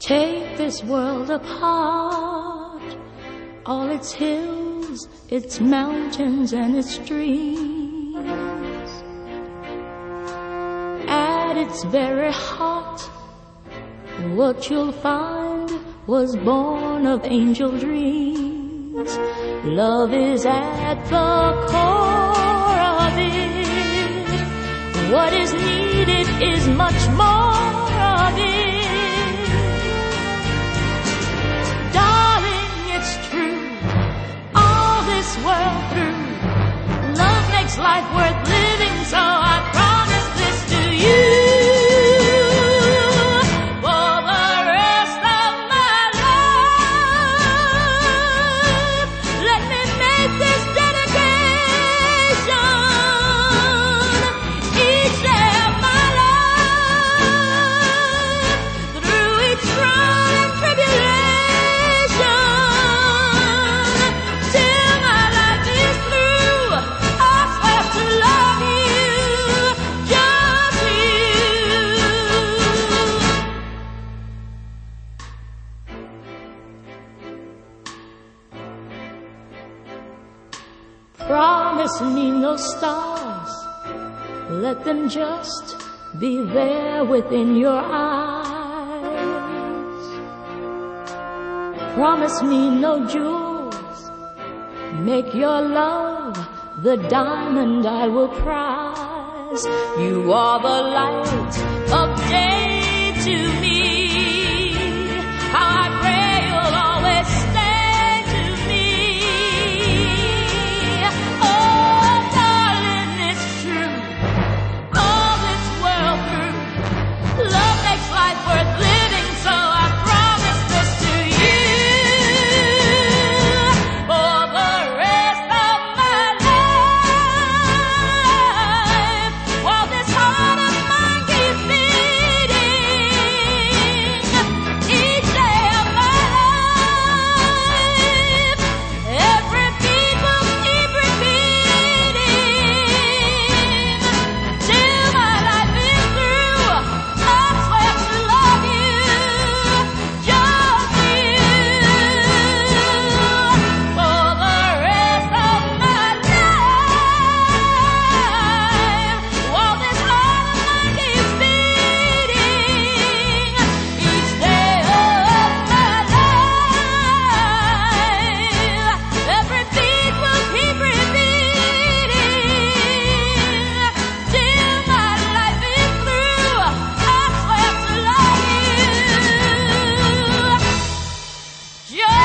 Take this world apart, all its hills, its mountains, and its streams. At its very heart, what you'll find was born of angel dreams. Love is at the core of it. What is needed is much more of it. World through. Love makes life worth living, so I promise this to you. For the rest of my life, let me make this dedication. Each day of my life, through each trial and tribulation. Promise me no stars, let them just be there within your eyes. Promise me no jewels, make your love the diamond I will prize. You are the light of day to me. How I pray you'll always stay. Worth living, so I promise this to you. For the rest of my life, while this heart of mine keeps beating, each day of my life, every beat will keep repeating till my life is through. I swear to love you, just you, for the rest of my life. While this heart of mine keeps beating, each day of my life, every beat will keep repeating till my life is through. I swear to love you.